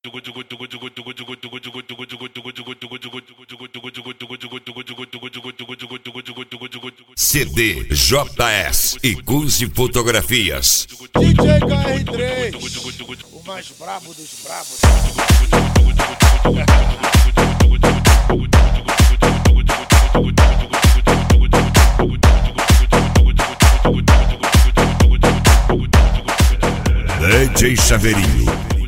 CD JS e Guzi Fotografias. DJ KR3, o mais brabo dos brabos. DJ Chaveirinho.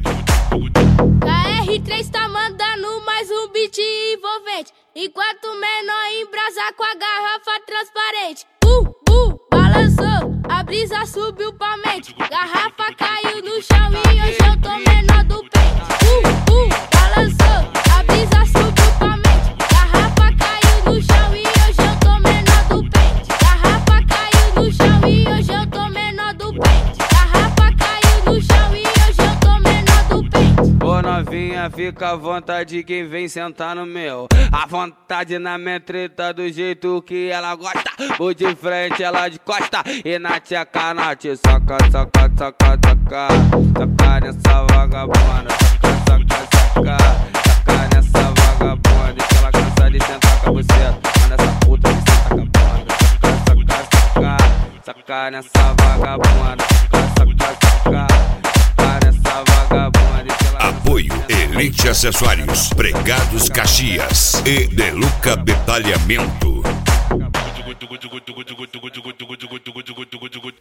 KR3 tá mandando mais um beat envolvente, enquanto o menor embrasa com a garrafa transparente. Balançou, a brisa subiu pra mente, garrafa caiu no chão e hoje eu tô menor do pente. Balançou, a brisa subiu pra mente, garrafa caiu no chão e hoje eu tô menor do pente. Garrafa caiu no chão e hoje eu tô menor do pente. Garrafa caiu no chão e hoje eu tô menor do pente. Ô novinha, fica à vontade, quem vem sentar no meu. À vontade na minha treta, do jeito que ela gosta. Ou de frente, ela de costa. E na tcheca, na te saca, saca, saca, saca. Saca nessa vagabunda, saca, saca, saca. Saca nessa vagabunda, que ela cansa de sentar com a buceta. Mas nessa puta que senta com a bunda. Saca, saca, saca. Saca nessa vagabunda, saca, saca, saca. Saca nessa vagabunda. Apoio Elite Acessórios, Pregados Caxias e Deluca Detalhamento.